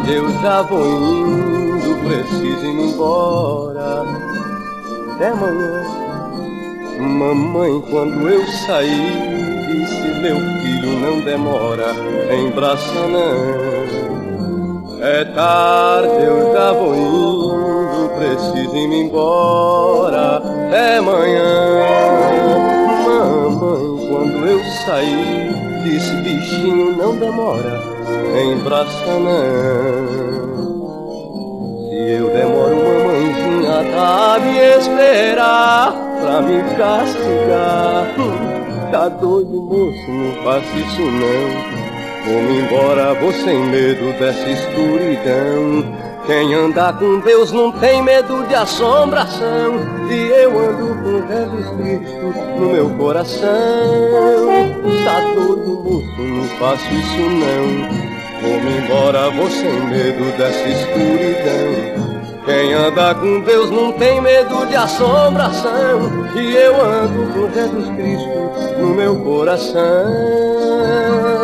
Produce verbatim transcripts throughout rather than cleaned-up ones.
eu já vou indo, preciso ir embora. Até amanhã. Mamãe, quando eu saí, disse: meu filho, não demora, embraça não. É tarde, eu já vou indo, preciso ir embora. Até amanhã. Mamãe, quando eu saí, disse: bichinho, não demora, embraça não. Se eu demoro, mamãezinha tá a me esperar pra me castigar. Tá doido, moço, não faça isso não. Vou-me embora, vou sem medo dessa escuridão. Quem anda com Deus não tem medo de assombração. E eu ando com Jesus Cristo no meu coração. Tá doido, moço, não faço isso não. Vou-me embora, vou sem medo dessa escuridão. Quem anda com Deus não tem medo de assombração. E eu ando com Jesus Cristo no meu coração.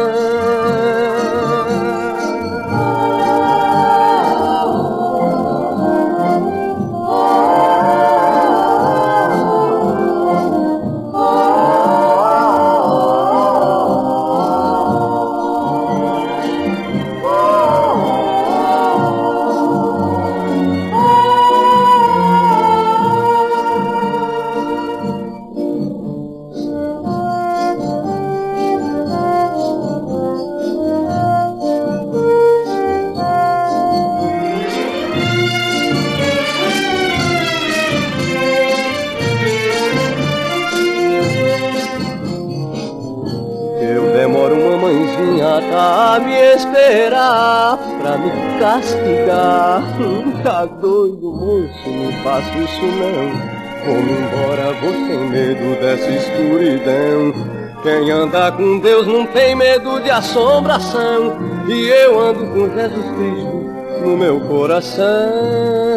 Tá a me esperar pra me castigar. Tá doido, moço, não faço isso não. Vou-me embora, vou sem medo dessa escuridão. Quem anda com Deus não tem medo de assombração. E eu ando com Jesus Cristo no meu coração.